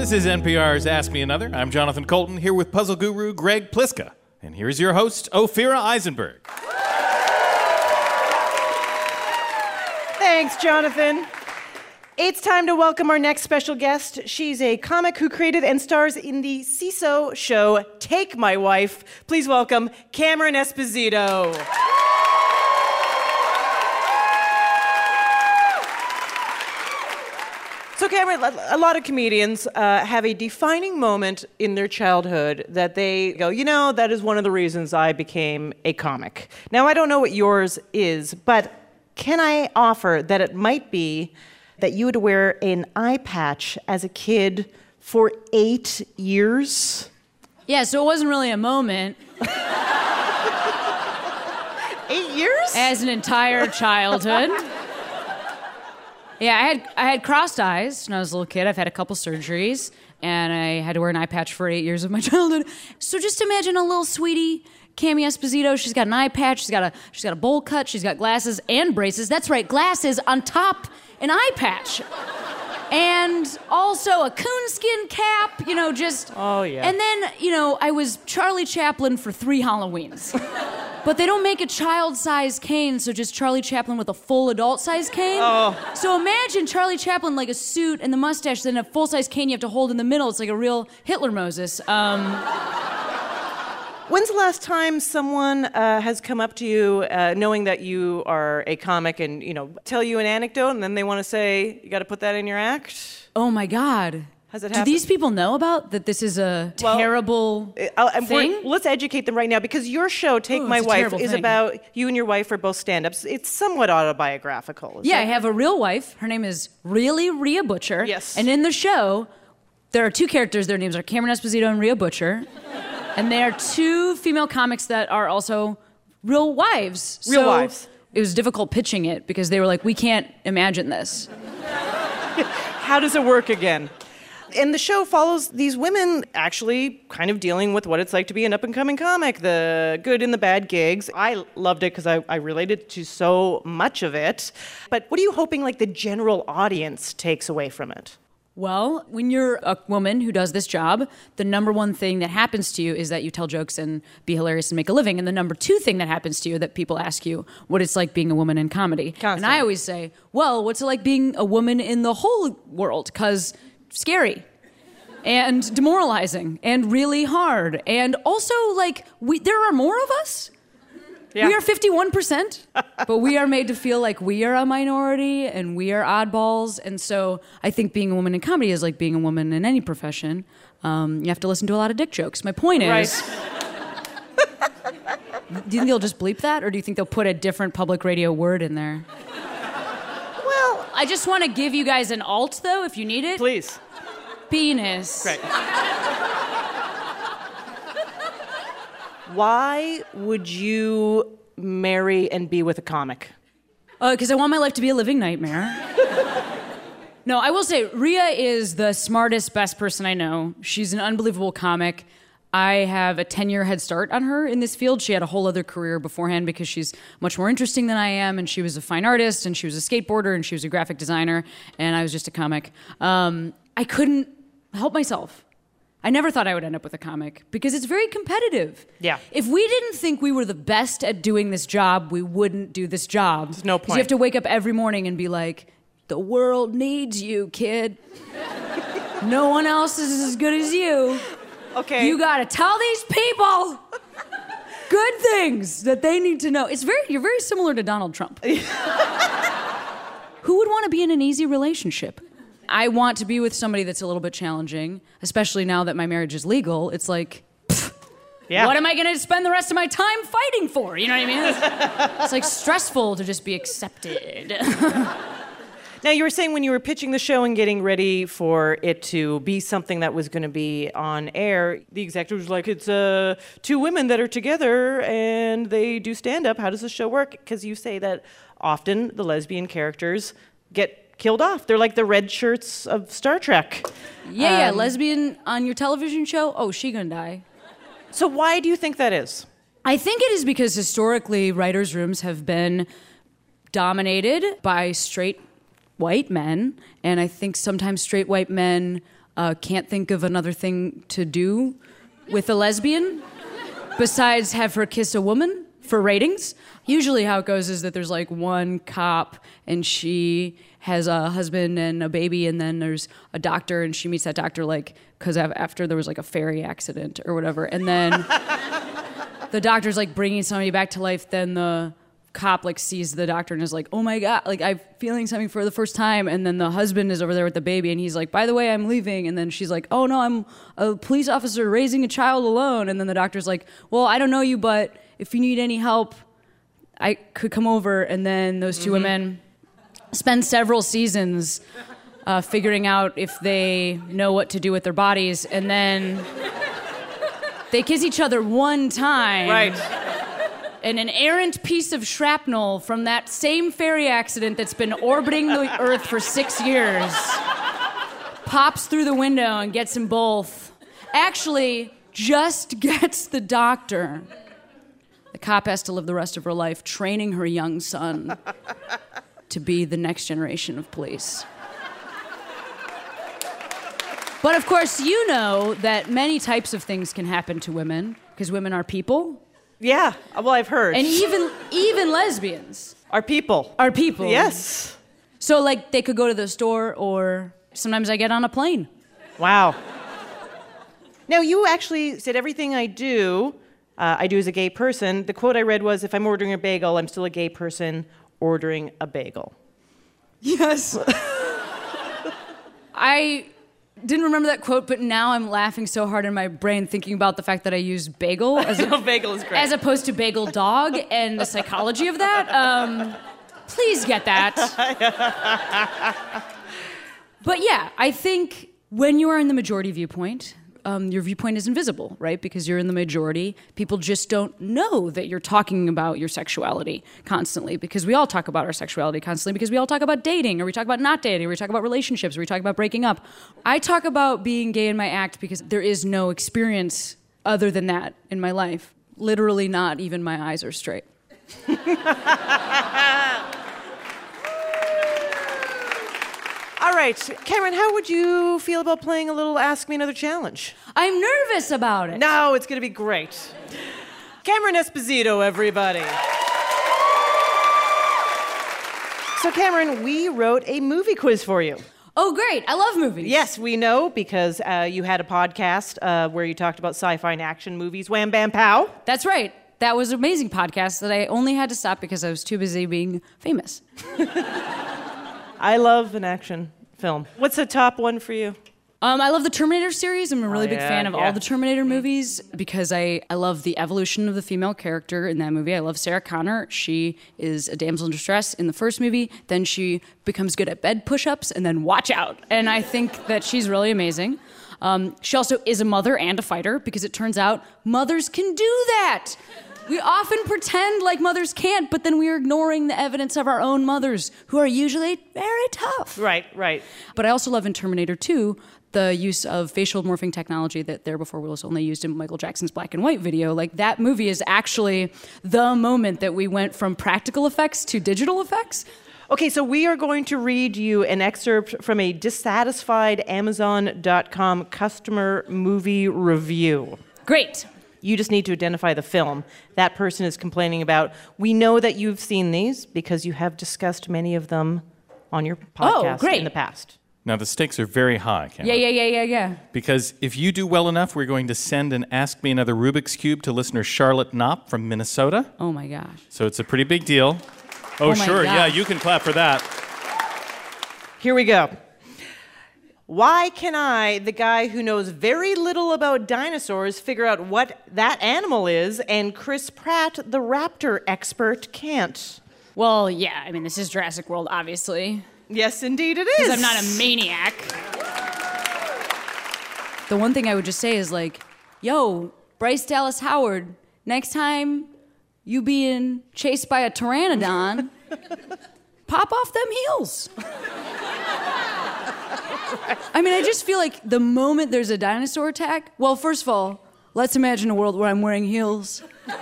This is NPR's Ask Me Another. I'm Jonathan Colton, here with puzzle guru Greg Pliska. And here's your host, Ophira Eisenberg. Thanks, Jonathan. It's time to welcome our next special guest. She's a comic who created and stars in the CISO show Take My Wife. Please welcome Cameron Esposito. So, Cameron, a lot of comedians have a defining moment in their childhood that they go, you know, that is one of the reasons I became a comic. Now, I don't know what yours is, but can I offer that it might be that you would wear an eye patch as a kid for 8 years? Yeah, so it wasn't really a moment. 8 years? As an entire childhood. Yeah, I had crossed eyes when I was a little kid. I've had a couple surgeries, and I had to wear an eye patch for 8 years of my childhood. So just imagine a little sweetie, Cami Esposito. She's got an eye patch. She's got a bowl cut. She's got glasses and braces. That's right, glasses on top an eye patch. And also a coonskin cap, just... Oh, yeah. And then, I was Charlie Chaplin for 3 Halloweens. But they don't make a child-sized cane, so just Charlie Chaplin with a full adult-sized cane. Oh. So imagine Charlie Chaplin like a suit and the mustache, then a full-size cane you have to hold in the middle. It's like a real Hitler Moses. When's the last time someone has come up to you knowing that you are a comic and, tell you an anecdote and then they want to say, you got to put that in your act? Oh, my God. Has it Do happened? these people know about that this is a terrible thing? Let's educate them right now because your show, Take My Wife, is about you and your wife are both stand-ups. It's somewhat autobiographical. Yeah, I have a real wife. Her name is really Rhea Butcher. Yes. And in the show, there are 2 characters. Their names are Cameron Esposito and Rhea Butcher. And they are 2 female comics that are also real wives. Real wives. It was difficult pitching it because they were like, we can't imagine this. How does it work again? And the show follows these women actually kind of dealing with what it's like to be an up-and-coming comic, the good and the bad gigs. I loved it because I related to so much of it. But what are you hoping the general audience takes away from it? Well, when you're a woman who does this job, the number one thing that happens to you is that you tell jokes and be hilarious and make a living. And the number 2 thing that happens to you that people ask you what it's like being a woman in comedy. Constantly. And I always say, well, what's it like being a woman in the whole world? Because scary and demoralizing and really hard. And also, there are more of us. Yeah. We are 51%, but we are made to feel like we are a minority and we are oddballs. And so I think being a woman in comedy is like being a woman in any profession. You have to listen to a lot of dick jokes. My point is... Right. Do you think they'll just bleep that? Or do you think they'll put a different public radio word in there? Well... I just want to give you guys an alt, though, if you need it. Please. Penis. Great. Why would you marry and be with a comic? Because I want my life to be a living nightmare. No, I will say, Rhea is the smartest, best person I know. She's an unbelievable comic. I have a 10-year head start on her in this field. She had a whole other career beforehand because she's much more interesting than I am, and she was a fine artist, and she was a skateboarder, and she was a graphic designer, and I was just a comic. I couldn't help myself. I never thought I would end up with a comic because it's very competitive. Yeah. If we didn't think we were the best at doing this job, we wouldn't do this job. There's no 'Cause point. you have to wake up every morning and be like, the world needs you, kid. No one else is as good as you. Okay. You gotta tell these people good things that they need to know. You're very similar to Donald Trump. Who would want to be in an easy relationship? I want to be with somebody that's a little bit challenging, especially now that my marriage is legal. It's like, yeah. What am I going to spend the rest of my time fighting for? You know what I mean? It's like stressful to just be accepted. Now, you were saying when you were pitching the show and getting ready for it to be something that was going to be on air, the executive was like, it's 2 women that are together and they do stand-up. How does the show work? Because you say that often the lesbian characters get killed off. They're like the red shirts of Star Trek. Yeah, lesbian on your television show? Oh, she gonna die. So why do you think that is? I think it is because historically writers' rooms have been dominated by straight white men, and I think sometimes straight white men can't think of another thing to do with a lesbian besides have her kiss a woman for ratings. Usually how it goes is that there's like one cop and she has a husband and a baby, and then there's a doctor and she meets that doctor like because after there was like a ferry accident or whatever, and then the doctor's like bringing somebody back to life. Then the cop like sees the doctor and is like, oh my God, like I'm feeling something for the first time. And then the husband is over there with the baby and he's like, by the way, I'm leaving. And then she's like, oh no, I'm a police officer raising a child alone. And then the doctor's like, well, I don't know you, but if you need any help, I could come over. And then those two women spend several seasons figuring out if they know what to do with their bodies. And then they kiss each other one time. Right. And an errant piece of shrapnel from that same ferry accident that's been orbiting the Earth for 6 years pops through the window and gets them both. Actually, just gets the doctor. The cop has to live the rest of her life training her young son to be the next generation of police. But of course, you know that many types of things can happen to women, because women are people. Yeah, well, I've heard. And even lesbians Are people. are people. Yes. So, like, they could go to the store, or sometimes I get on a plane. Wow. Now, you actually said everything I do as a gay person. The quote I read was, if I'm ordering a bagel, I'm still a gay person ordering a bagel. Yes. I didn't remember that quote, but now I'm laughing so hard in my brain thinking about the fact that I use bagel as Bagel is great. as opposed to bagel dog and the psychology of that. Please get that. But yeah, I think when you are in the majority viewpoint, your viewpoint is invisible, right? Because you're in the majority. People just don't know that you're talking about your sexuality constantly, because we all talk about our sexuality constantly, because we all talk about dating, or we talk about not dating, or we talk about relationships, or we talk about breaking up. I talk about being gay in my act because there is no experience other than that in my life. Literally not even my eyes are straight. All right, Cameron, how would you feel about playing a little Ask Me Another challenge? I'm nervous about it. No, it's going to be great. Cameron Esposito, everybody. So, Cameron, we wrote a movie quiz for you. Oh, great. I love movies. Yes, we know, because you had a podcast where you talked about sci-fi and action movies. Wham, bam, pow. That's right. That was an amazing podcast that I only had to stop because I was too busy being famous. I love an action film. What's the top one for you? I love the Terminator series. I'm a really big yeah, fan of yeah. all the Terminator movies because I love the evolution of the female character in that movie. I love Sarah Connor. She is a damsel in distress in the first movie. Then she becomes good at bed push-ups, and then watch out. And I think that she's really amazing. She also is a mother and a fighter, because it turns out mothers can do that. We often pretend like mothers can't, but then we're ignoring the evidence of our own mothers, who are usually very tough. Right. But I also love in Terminator 2 the use of facial morphing technology that there before was only used in Michael Jackson's black and white video. Like, that movie is actually the moment that we went from practical effects to digital effects. Okay, so we are going to read you an excerpt from a dissatisfied Amazon.com customer movie review. Great. You just need to identify the film that person is complaining about. We know that you've seen these because you have discussed many of them on your podcast great. in the past. Now, the stakes are very high, Cameron. Yeah. Because if you do well enough, we're going to send an Ask Me Another Rubik's Cube to listener Charlotte Knopp from Minnesota. Oh, my gosh. So it's a pretty big deal. Oh, my sure. God. Yeah, you can clap for that. Here we go. Why can I, the guy who knows very little about dinosaurs, figure out what that animal is, and Chris Pratt, the raptor expert, can't? Well, yeah, I mean, this is Jurassic World, obviously. Yes, indeed it is. Because I'm not a maniac. The one thing I would just say is, like, yo, Bryce Dallas Howard, next time you being chased by a pteranodon, pop off them heels. I mean, I just feel like the moment there's a dinosaur attack, well, first of all, let's imagine a world where I'm wearing heels.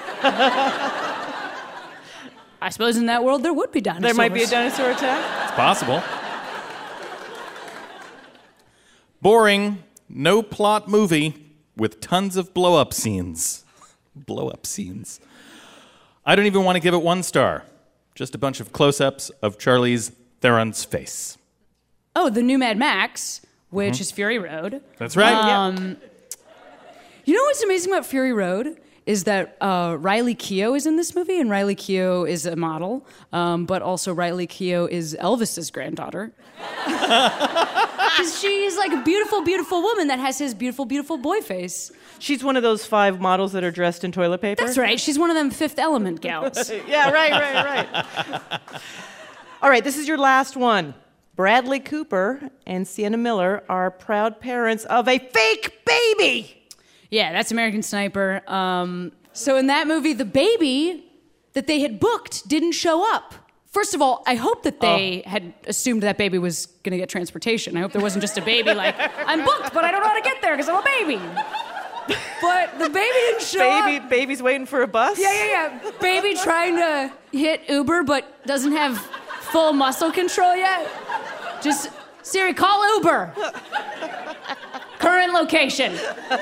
I suppose in that world there would be dinosaurs. There might be a dinosaur attack? It's possible. Boring. no plot movie with tons of blow-up scenes. Blow-up scenes. I don't even want to give it 1 star. Just a bunch of close-ups of Charlize Theron's face. Oh, the new Mad Max, which is Fury Road. That's right. You know what's amazing about Fury Road is that Riley Keough is in this movie, and Riley Keough is a model, but also Riley Keough is Elvis's granddaughter. Because she's like a beautiful, beautiful woman that has his beautiful, beautiful boy face. She's one of those 5 models that are dressed in toilet paper? That's right. She's one of them Fifth Element gals. Yeah, right. All right, this is your last one. Bradley Cooper and Sienna Miller are proud parents of a fake baby. Yeah, that's American Sniper. So in that movie, the baby that they had booked didn't show up. First of all, I hope that they had assumed that baby was going to get transportation. I hope there wasn't just a baby like, I'm booked, but I don't know how to get there because I'm a baby. But the baby didn't show up. Baby's waiting for a bus? Yeah. Baby trying to hit Uber, but doesn't have full muscle control yet. Just, Siri, call Uber. Current location.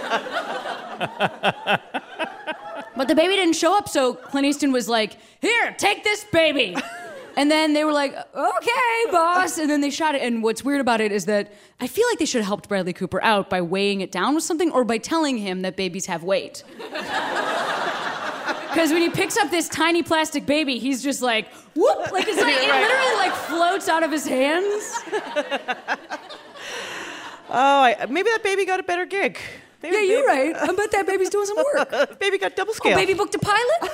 But the baby didn't show up, so Clint Eastwood was like, here, take this baby. And then they were like, okay, boss. And then they shot it. And what's weird about it is that I feel like they should have helped Bradley Cooper out by weighing it down with something or by telling him that babies have weight. Because when he picks up this tiny plastic baby, he's just like, whoop. Like, it's like, it literally like floats out of his hands. Maybe that baby got a better gig. Yeah, you're right. I bet that baby's doing some work. Baby got double scale. Oh, baby booked a pilot?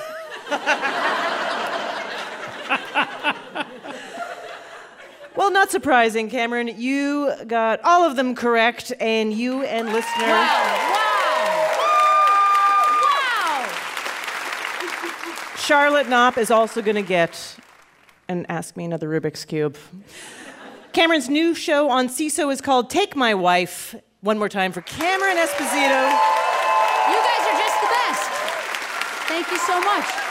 Well, not surprising, Cameron. You got all of them correct, and you and listener... Wow. Charlotte Knopp is also going to get an Ask Me Another Rubik's Cube. Cameron's new show on CISO is called Take My Wife. One more time for Cameron Esposito. You guys are just the best. Thank you so much.